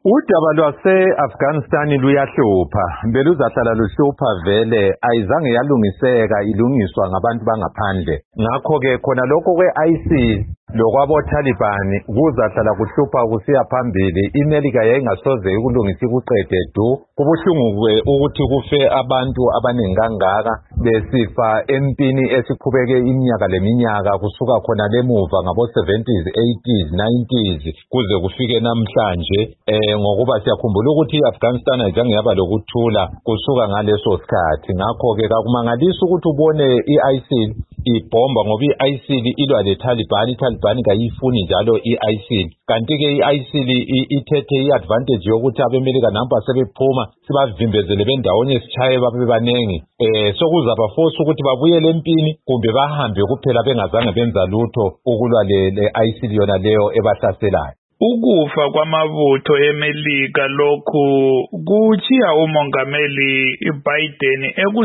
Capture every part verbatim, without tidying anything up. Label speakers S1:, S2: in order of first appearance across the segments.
S1: Udaba lwase-Afghanistan luyahlupha, beluzahlala luhlupha vele, ayizange yalungiseka ilungiswa ngabantu bangaphandle. Ngakho-ke khona lokho kwe-I S I S lokwabo-Taliban kuzahlala kuhlupha kusiya phambili. IMelika yayingasoze ikulungisa ikuqede du. Kubuhlungu-ke ukuthi kufe abantu abaningi kangaka besifa empini esiqhubeke iminyaka leminyaka kusuka khona lemuva ngabo-seventies, eighties, nineties kuze kufike namhlanje. Eh ngokuba siyakhumbula ukuthi iAfghanistan ayizange yaba lokuthula kusuka ngaleso sikhathi. Ngakho-ke kakumangalisi ukuthi ubone i-I S I L ibhomba ngoba i-I S I L ilwa le-Taliban, i-Taliban kayifuni njalo i-I S I L. Kanti-ke i-I S I L ithethe i-advantage yokuthi abemelika nampa sebephuma sibavimbezele bendawonye sitshaye babe banengi. Eh sokuzaba force ukuthi babuyele empini kumbe bahambe kuphela bengazange benza lutho ukulwa le-I S I L yona leyo ebahlaselayo.
S2: Ukufa kwamabutho eMelika lokhu kuchiya umongameli Biden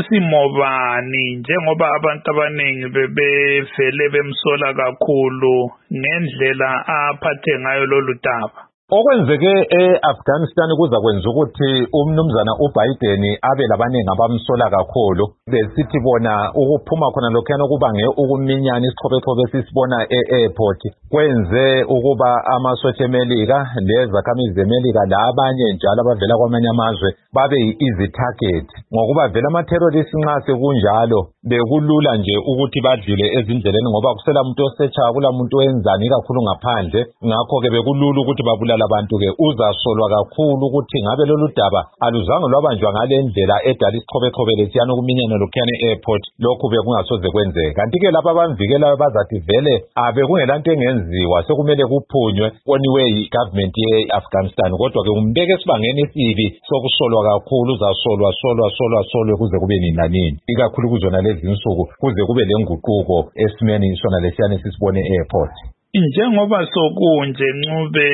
S2: ekusimobani njengoba abantu abaningi bebefele bemsola kakhulu ngendlela aphathe ngayo lolu daba.
S1: Okwenzeke e-Afghanistan kuza kwenza ukuthi umnumzana uBiden abe labaningi abamsola kakhulu. Besithi bona ukuphuma khona lokhuyana kubange ukuminyana isichobechobhe sisibona e-airport kwenze ukuba amasotsha eMelika lezakhamizi zeMelika labanye njalo abavela kwamanye amazwe babe yi-easy target. Ngokuba vele ama-terrorists nxa sekunjalo bekulula nje ukuthi badlule ezindleleni ngoba kusela muntu osetsha kula muntu wenzani kakhulu ngaphandle. Ngakho-ke bekulula ukuthi babulala abantu-ke. Uzasolwa kakhulu ukuthi ngabe lolu daba aluzange lwabanjwa ngale ndlela edala isichobechobhe lesiyana ukuminyana lokhuyana e-airport, lokhu bekungasoze kwenzeka. Kanti-ke lapha abamvikelayo bazathi vele abekungelanto engenziwa sekumele kuphunywe koniwe yi-government ye-Afghanistan. Kodwa-ke umbeke esibangeni esibi sokusolwa kakhulu, uzasolwa solwa solwa solwe kuze kube nina nini, ikakhulu kuzona lezi insuku kuze kube lenguquko esimeni sona lesiyana esisibone e-airport.
S2: Njengoba sokunje Ncube,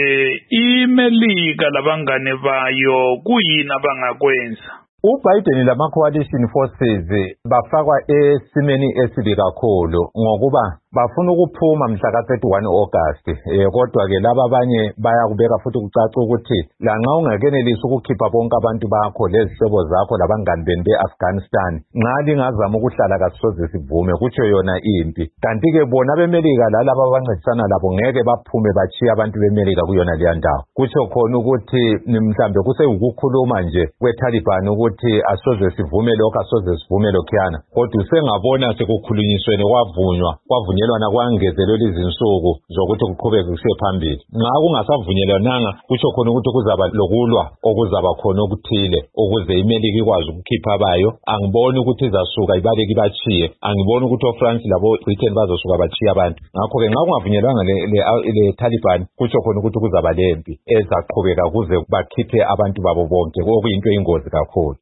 S2: iMelika labangane bayo kuyini abangakwenza?
S1: uBiden lama-coalition forces bafakwa esimeni esibi kakhulu ngokuba bafuna ukuphuma mhla ka thirty-one August. Eh kodwa-ke laba abanye bayakubeka futhi kucaca ukuthi lanxa ungakenelisi ukukhipha bonke abantu bakho lezihlobo zakho labangani benu be-Afghanistan, nxa lingazama ukuhlala kasisoze sivume, kutsho yona impi. Kanti-ke bona beMelika lalaba abancedisana labo ngeke baphume bachiye abantu beMelika kuyona leya ndawo. Kutsho khona ukuthi mhlambe kusekukhuluma nje kwe-Taliban ukuthi asoze sivume lokho, asoze sivume lokhuyana. Kodwa usengabona sekukhulunyiswene kwavunywa kwavunyelwana kwangezelelwa izinsuku zokuthi kuqhubeke kusiye phambili. Nxa kungasavunyelwananga kutsho khona ukuthi kuzaba lokulwa okuzaba khona okuthile ukuze iMelika ikwazi ukukhipha abayo. Angiboni ukuthi izasuka ibaleke ibachiye, angiboni ukuthi oFrance labo Britain bazosuka bachiye abantu. Ngakho-ke nxa kungavunyelwanga le-Taliban kutsho khona ukuthi kuzaba lempi ezaqhubeka kuze bakhiphe abantu babo bonke, okuyinto eyingozi kakhulu.